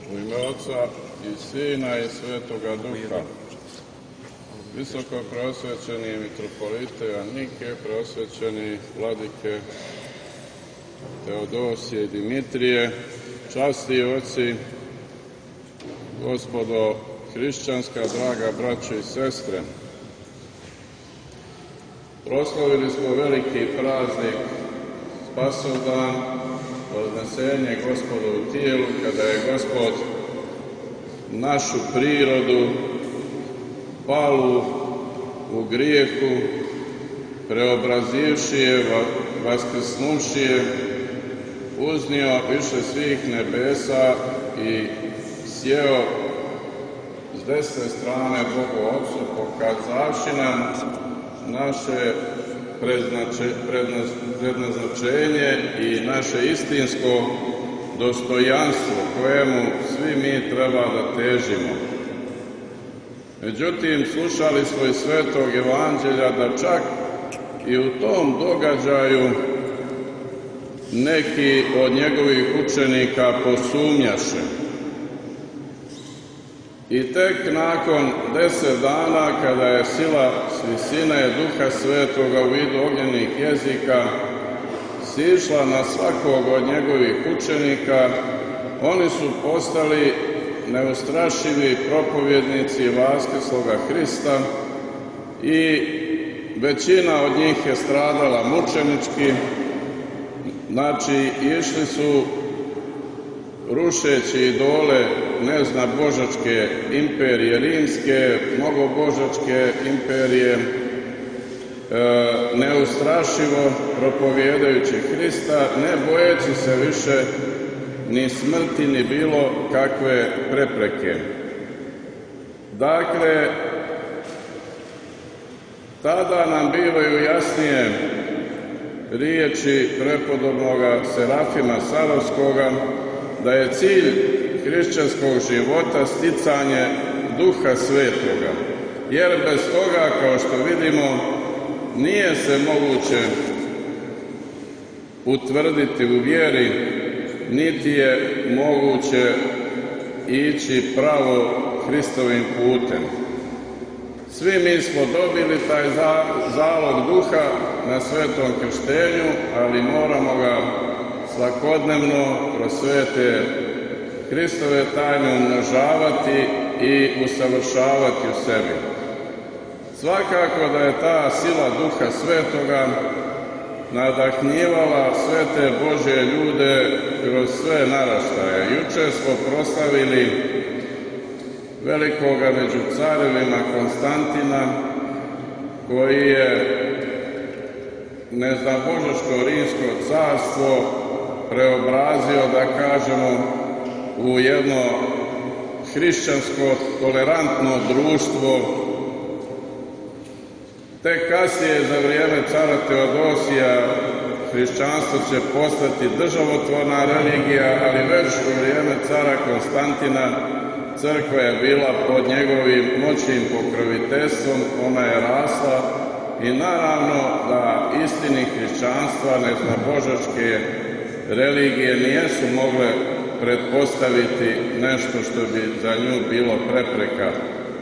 U ime Oca i Sina i Svetoga Duha. Visoko preosvećeni mitropolite Anike, preosvećeni vladike Teodosije i Dimitrije, časni oci, gospodo hrišćanska, draga braćo i sestre. Proslavili smo veliki praznik Spasovdan, podnesenje Gospodovu tijelu, kada je Gospod našu prirodu palu u grijehu preobrazivši je, vaskrsnuši je, uznio više svih nebesa i sjeo s desne strane Bogu Otcu, pokazavši nam naše prednaznačenje i naše istinsko dostojanstvo kojemu svi mi treba da težimo. Međutim, slušali smo iz Svetog Evanđelja da čak i u tom događaju neki od njegovih učenika posumnjaše. I tek nakon 10 dana, kada je sila s visine Duha Svetoga u vidu ognjenih jezika sišla na svakog od njegovih učenika, oni su postali neustrašivi propovjednici vaskrsloga Hrista i većina od njih je stradala mučenički. Znači, išli su rušeći idole neznabožačke imperije rimske, mnogobožačke imperije, neustrašivo propovjedajući Hrista, ne bojeći se više ni smrti, ni bilo kakve prepreke. Dakle, tada nam bivaju jasnije riječi prepodobnoga Serafima Sarovskoga da je cilj hrišćanskog života sticanje Duha Svetoga, jer bez toga, kao što vidimo, nije se moguće utvrditi u vjeri, niti je moguće ići pravo Hristovim putem. Svi mi smo dobili taj zalog Duha na svetom krštenju, ali moramo ga svakodnevno kroz svete Hristove tajne umnožavati i usavršavati u sebi. Svakako da je ta sila Duha Svetoga nadahnjivala sve te Božje ljude kroz sve naraštaje. Juče smo proslavili velikoga među carevima Konstantina, koji je neznabožačko rimsko carstvo preobrazio, da kažemo, u jedno hrišćansko tolerantno društvo. Tek kasnije, za vrijeme cara Teodosija, hrišćanstvo će postati državotvorna religija, ali već u vrijeme cara Konstantina crkva je bila pod njegovim moćnim pokroviteljstvom, ona je rasla i naravno da istini hrišćanstva, neznabožačke religije nijesu mogle pretpostaviti nešto što bi za nju bilo prepreka.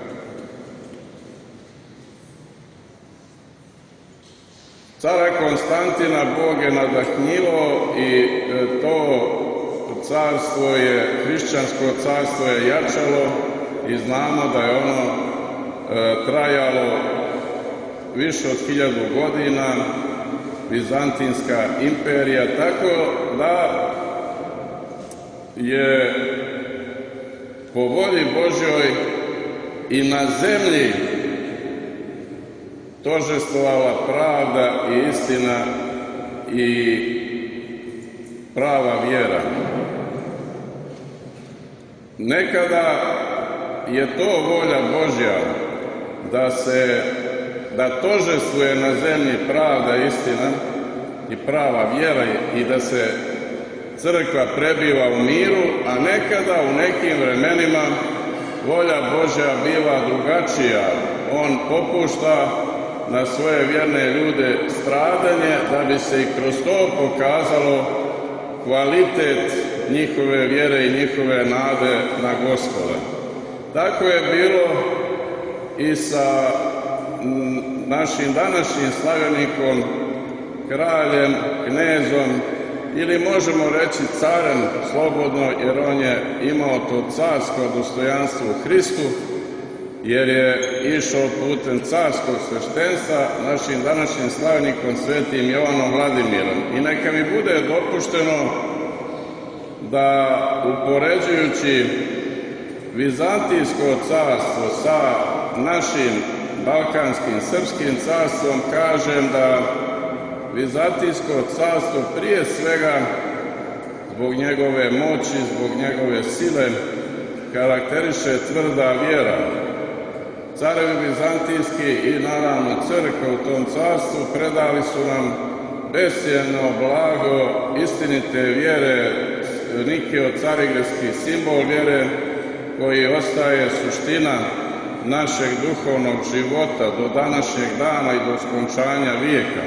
Cara Konstantina Bog je nadahnilo i to carstvo je, hrišćansko carstvo je jačalo i znamo da je ono trajalo više od 1000 godina, Bizantinska imperija, tako da je po volji Božjoj i na zemlji tožestvovala pravda i istina i prava vjera. Nekada je to volja Božja da tožestvuje na zemlji pravda, istina i prava vjera i da se crkva prebiva u miru, a nekada u nekim vremenima volja Božja biva drugačija. On popušta na svoje vjerne ljude stradanje, da bi se i kroz to pokazalo kvalitet njihove vjere i njihove nade na Gospoda. Tako je bilo i sa našim današnjim slavljenikom, kraljem, knezom, ili možemo reći carem slobodno, jer on je imao to carsko dostojanstvo u Hristu, jer je išao putem carskog sveštenstva, našim današnjim slavljenikom svetim Jovanom Vladimirom. I neka mi bude dopušteno da, upoređujući Vizantijsko carstvo sa našim balkanskim srpskim carstvom, kažem da Vizantijsko carstvo prije svega zbog njegove moći, zbog njegove sile karakteriše tvrda vjera. Carevi vizantijski i naravno crkva u tom carstvu predali su nam bescijenno blago istinite vjere, Nikeo-Carigradski simbol vjere koji ostaje suština našeg duhovnog života do današnjeg dana i do skončanja vijeka.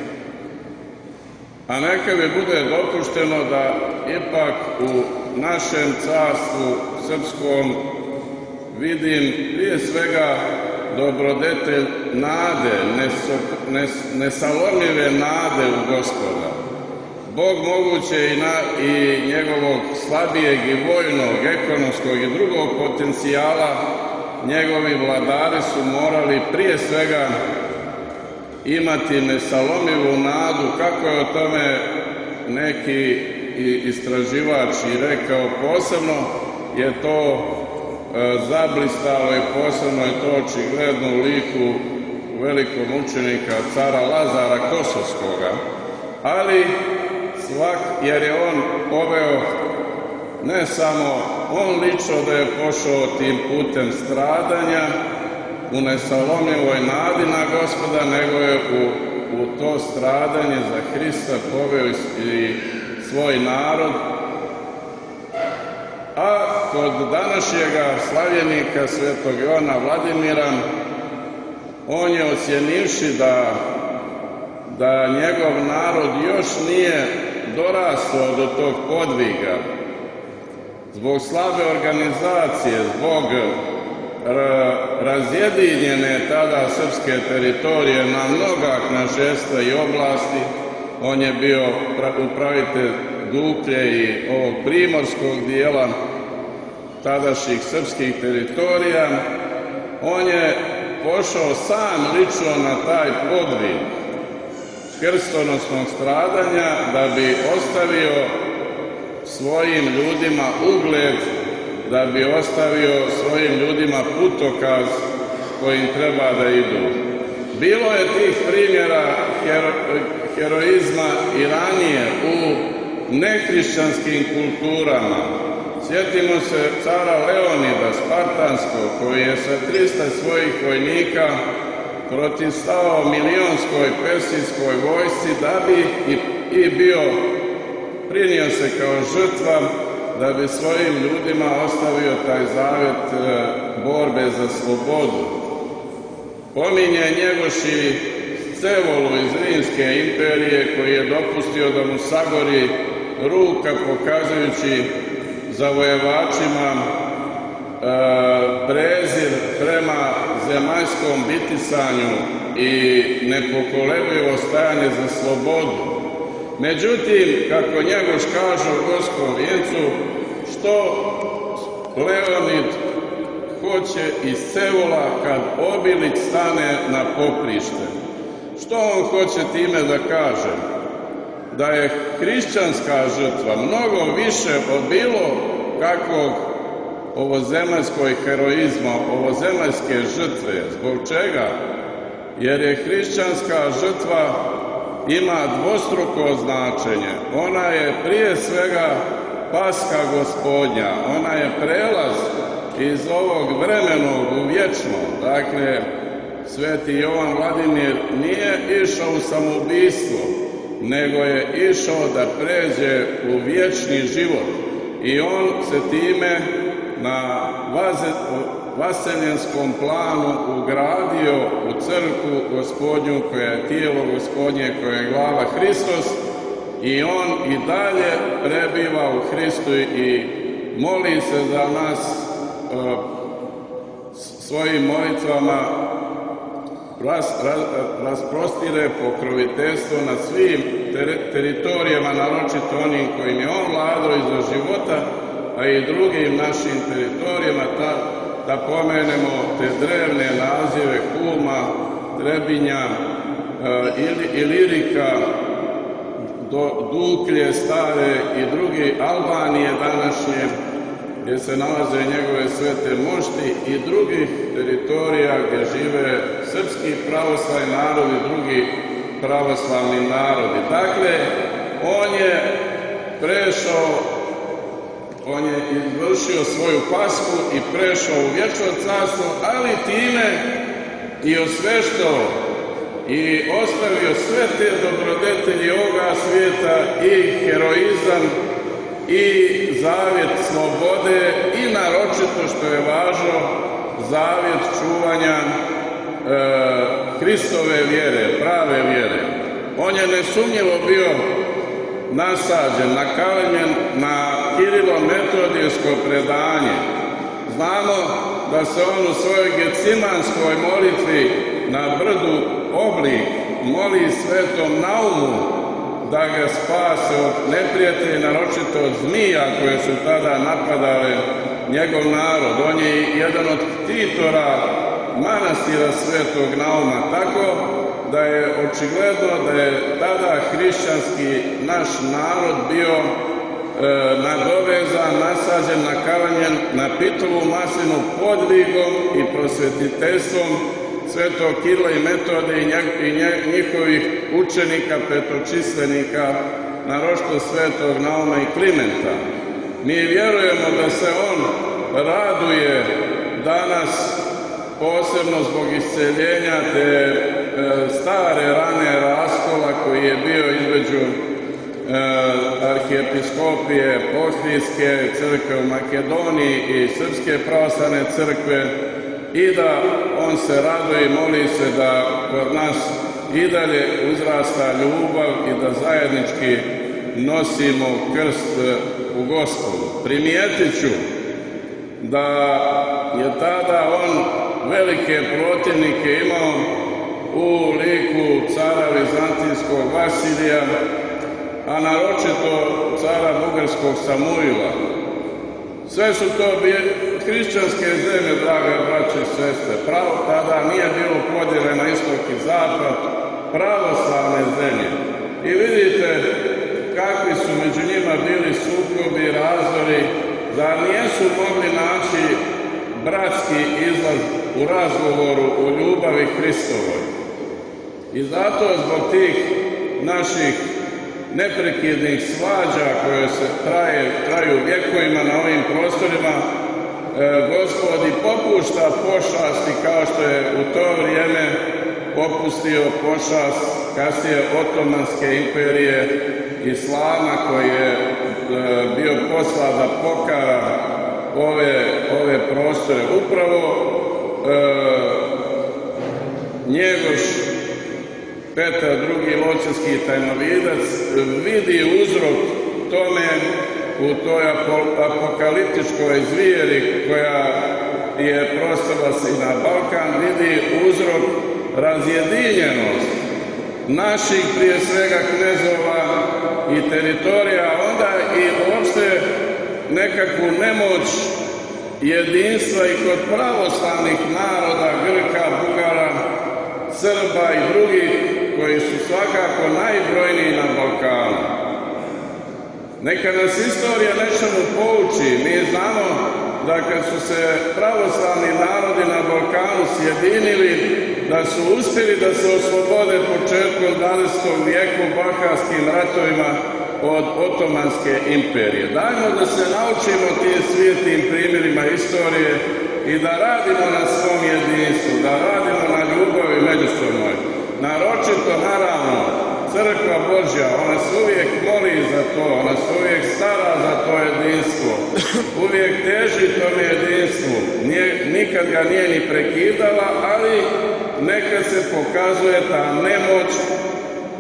A neka mi bude dopušteno da ipak u našem carstvu srpskom vidim prije svega dobrodetelj nade, nesalomive nade u Gospoda. Bog moguće i njegovog slabijeg i vojnog, ekonomskog i drugog potencijala, njegovi vladari su morali prije svega imati nesalomivu nadu, kako je o tome neki istraživač i rekao. Posebno je to zablistalo i posebno je to očigledno u liku velikog mučenika cara Lazara Kosovskoga, ali jer je on poveo ne samo on lično da je pošao tim putem stradanja u nesalomljivoj nadi na Gospoda, nego je u to stradanje za Hrista poveo i svoj narod. A kod današnjega slavljenika svetog Jovana Vladimira, on je ocjenivši da njegov narod još nije dorastao do tog podviga, zbog slabe organizacije, zbog razjedinjene tada srpske teritorije na mnoga knaževstva i oblasti. On je bio upravitelj Duklje i ovog primorskog dijela tadašnjih srpskih teritorija. On je pošao sam lično na taj podvig krstonosnog stradanja da bi ostavio svojim ljudima ugled, da bi ostavio svojim ljudima putokaz kojim treba da idu. Bilo je tih primjera heroizma i ranije u nehrišćanskim kulturama. Sjetimo se cara Leonida Spartanskog, koji je sa 300 svojih vojnika protivstao milionskoj persijskoj vojsci da bi i bio prinio se kao žrtva, da bi svojim ljudima ostavio taj zavet borbe za slobodu. Pominje Njegoši Scevolu iz Rimske imperije, koji je dopustio da mu sagori ruka, pokazujući zavojevačima prezir prema zemaljskom bitisanju i nepokolebljivo stajanje za slobodu. Međutim, kako Njegoš kaže u Gorskom vijencu, što Leonid hoće iz Scevola kad Obilić stane na poprište? Što on hoće time da kaže? Da je hrišćanska žrtva mnogo više od bilo kakvog ovozemaljskog heroizma, ovozemaljske žrtve. Zbog čega? Jer je hrišćanska žrtva ima dvostruko značenje. Ona je prije svega Paska Gospodnja, ona je prelaz iz ovog vremenog u vječno. Dakle, sveti Jovan Vladimir nije išao u samoubistvo, nego je išao da pređe u vječni život. I on se time na vaseljenskom planu ugradio u crkvu Gospodnju, koja je tijelo Gospodnje, koja je glava Hristos, i on i dalje prebiva u Hristu i moli se za nas svojim molitvama, rasprostire pokroviteljstvo na svim teritorijama, naročito onim kojim je on vladao iza života, a i drugim našim teritorijama, da pomenemo te drevne nazive Kulma, Trebinja, Ilirika, Duklje stare i drugi, Albanije današnje, gdje se nalaze njegove svete mošti, i drugih teritorija gdje žive srpski pravoslavni narod i drugi pravoslavni narodi. Dakle, on je izvršio svoju pasku i prešao u vječno carstvo, ali time i osveštao i ostavio sve te dobrodetelji ovoga svijeta, i heroizam, i zavjet slobode, i naročito, što je važno, zavjet čuvanja Hristove vjere, prave vjere. On je nesumnjivo bio nasađen, nakalemljen na Kirilo-metodijsko predanje. Znamo da se on u svojoj Gecimanskoj molitvi na brdu Oblik moli svetom Naumu da ga spase od neprijatelja, naročito od zmija koje su tada napadale njegov narod. On je jedan od ktitora manastira svetog Nauma, tako da je očigledno da je tada hrišćanski naš narod bio nadovezan, nasađen, nakalemljen na pitovu maslinu podvigom i prosvetiteljstvom svetog Kirila i Metode i njihovih učenika, petočislenika, naročito svetog Nauma i Klimenta. Mi vjerujemo da se on raduje danas, posebno zbog isceljenja te stare rane raskola koji je bio između arhijepiskopije Ohridske crkve u Makedoniji i Srpske pravoslavne crkve, i da on se raduje i moli se da kod nas i dalje uzrasta ljubav i da zajednički nosimo krst u Gospodu. Primijetit ću da je tada on velike protivnike imao u liku cara Vizantijskog Vasilija, a naročito cara Bugarskog Samuila. Sve su to hrišćanske zemlje, drage braće i sestre. Tada nije bilo podjele na istok i zapad, pravoslavne zemlje. I vidite kakvi su među njima bili sukobi i razdori, da nijesu mogli naći bratski izlaz u razgovoru u ljubavi Hristovoj. I zato zbog tih naših neprekidnih svađa koje se traju vjekovima na ovim prostorima, Gospod i popušta pošasti kao što je u to vrijeme popustio pošast kasnije Otomanske imperije, Islama, koji je bio poslan da pokara ove prostore. Upravo Njegoš Petar II. Ločinski tajnovidac vidi uzrok tome u toj apokaliptičkoj zvijeri koja je prostorila se i na Balkan, vidi uzrok razjedinjenost naših, prije svega, knezova i teritorija, onda i uopšte nekakvu nemoć jedinstva i kod pravoslavnih naroda, Grka, Bugara, Srba i drugih koji su svakako najbrojniji na Balkanu. Neka nas istorija nečemu pouči. Mi znamo da kad su se pravoslavni narodi na Balkanu sjedinili, da su uspjeli da se oslobode početkom 20. vijeku balkanskim ratovima od Otomanske imperije. Dajmo da se naučimo tim svijetim primjerima istorije i da radimo na svom jedinstvu, da radimo na ljubavi međusobnoj. Naročito, naravno, Crkva Božja, ona se uvijek moli za to, ona se uvijek stara za to jedinstvo, uvijek teži tom jedinstvu, nikad ga nije ni prekidala, ali nekad se pokazuje ta nemoć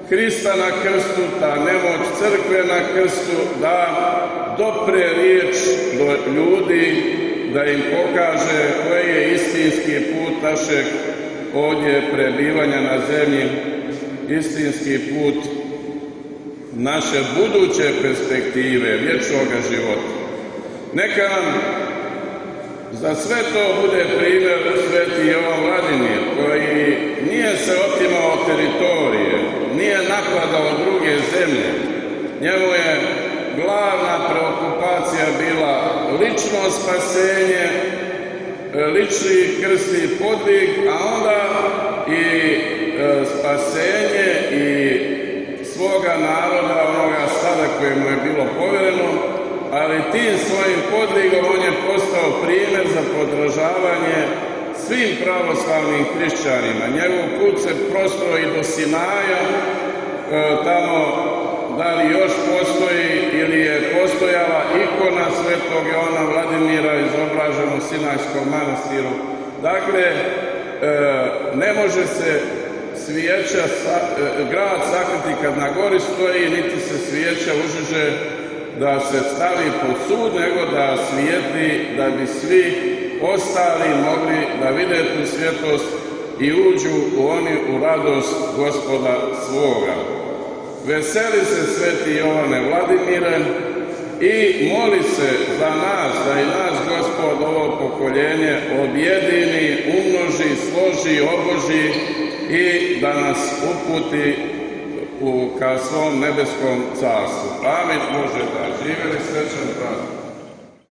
Krista na krstu, ta nemoć crkve na krstu, da dopre riječ do ljudi, da im pokaže koji je istinski put našeg ovdje prebivanja na zemlji, istinski put naše buduće perspektive, vječnog života. Neka nam za sve to bude primjer sveti Jovan Vladimir, koji nije se otimao teritorije, nije napadao druge zemlje. Njemu je glavna preokupacija bila lično spasenje, lični krstni podvig, a onda i spasenje i svoga naroda, onoga stada koje mu je bilo povjereno, ali tim svojim podvigom on je postao primjer za podržavanje svim pravoslavnim hrišćanima. Njegov put se prostro i do Sinaja, tamo da li još postoji ili je postojala ikona svetog Jovana Vladimira izobražena u Sinajskom manastiru. Dakle, ne može se svijeća, grad sakriti kad na gori stoji, niti se svijeća užiže da se stavi pod sud, nego da svijeti, da bi svi ostali mogli da vide tu svjetlost i uđu u radost Gospoda svoga. Veseli se sveti Jovane Vladimire i moli se za nas, da i nas Gospod ovo pokoljenje objedini, umnoži, složi, oboži i da nas uputi ka svom nebeskom carstvu. Amin. Može da živjeli srećan praznik.